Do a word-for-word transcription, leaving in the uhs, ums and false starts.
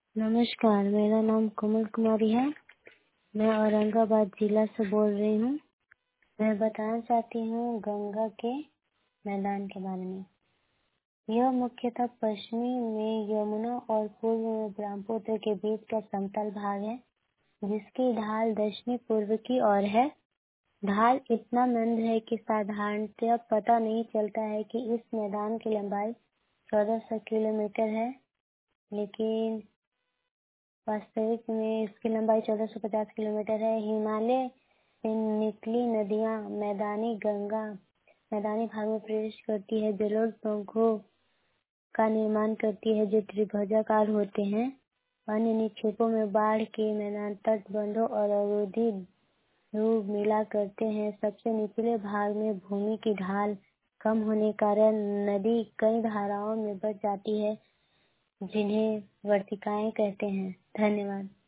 नमस्कार, मेरा नाम कोमल कुमारी है। मैं औरंगाबाद जिला से बोल रही हूँ। मैं बताना चाहती हूँ गंगा के मैदान के बारे में। यह मुख्यतः पश्चिमी में यमुना और पूर्व में ब्रह्मपुत्र के बीच का समतल भाग है, जिसकी ढाल दक्षिणी पूर्व की ओर है। ढाल इतना मंद है कि साधारणतः पता नहीं चलता है कि इस मैदान की लंबाई चौदह सौ किलोमीटर है, लेकिन वास्तविक में इसकी लंबाई चौदह सौ पचास किलोमीटर है। हिमालय से निकली नदियां मैदानी गंगा मैदानी भाग में प्रवेश करती है, जलोढ़ पंखों का निर्माण करती है जो त्रिभुजाकार होते हैं। अन्य निक्षेपों में बाढ़ के मैदान, तटबंधों और अवरोधी ध्रुव मिला करते हैं। सबसे निचले भाग में भूमि की ढाल कम होने के कारण नदी कई धाराओं में बच जाती है, जिन्हें वर्तिकाएं कहते हैं। धन्यवाद।